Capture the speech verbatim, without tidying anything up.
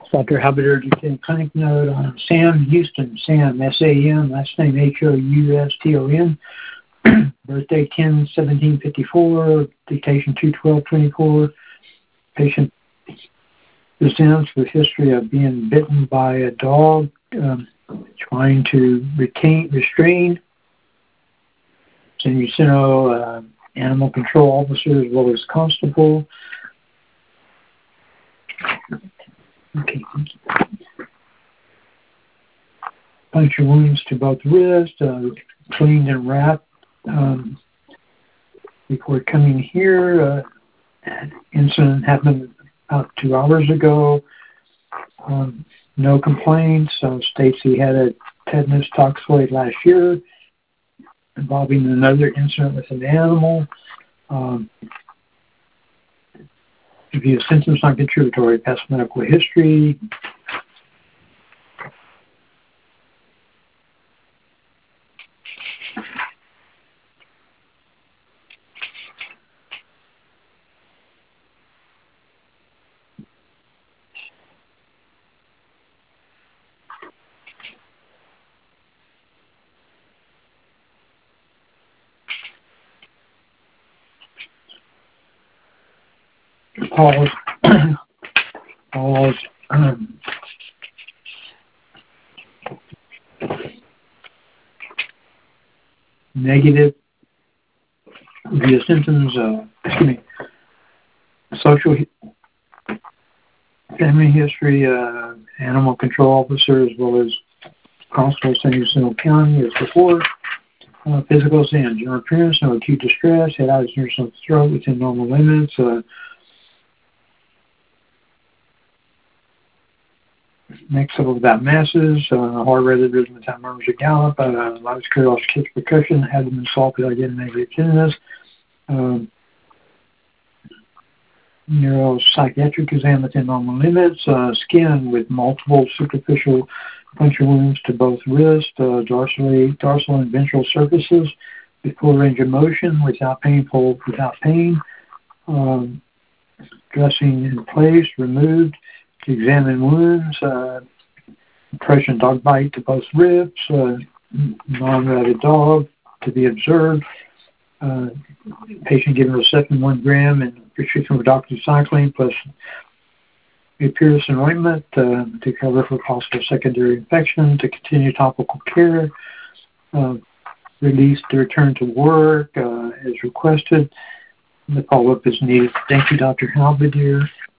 Doctor Halberdier, Lieutenant Clinic Note on Sam Houston, Sam, S A M, last name H O U S T O N, birthday ten seventeen fifty-four, dictation two twelve twenty-four. Patient presents with history of being bitten by a dog, um, trying to retain, restrain. San Jacinto uh, animal control officer as well as constable. Okay, thank you. Puncture wounds to both wrists, uh, cleaned and wrapped um, before coming here. Uh, incident happened about two hours ago. Um, no complaints. Uh, states he had a tetanus toxoid last year involving another incident with an animal. Um, review symptoms not contributory, past medical history. Pause. Pause. Um, negative. Review symptoms. Uh, excuse me. Social family history. Uh, animal control officer as well as constable San Jacinto County as before. Uh, physical exam. General appearance. No acute distress. Head out near some throat within normal limits. Uh, Next up without masses, uh, heart rate had risen without murmurs or gallop, uh, loud cardiac kick percussion, abdomen salty like getting negative tenderness, um, neuropsychiatric exam within normal limits, uh, skin with multiple superficial puncture wounds to both wrists, uh, dorsally, dorsal and ventral surfaces, with full range of motion, without painful, without pain, um, dressing in place, removed, to examine wounds, uh, impression dog bite to both ribs, uh, non-rabid dog to be observed, uh, patient given Herceptin one gram and prescription for doxycycline plus mupirocin ointment uh, to cover for possible secondary infection, to continue topical care, uh, release to return to work uh, as requested. The follow-up is needed. Thank you, Doctor Halberdier.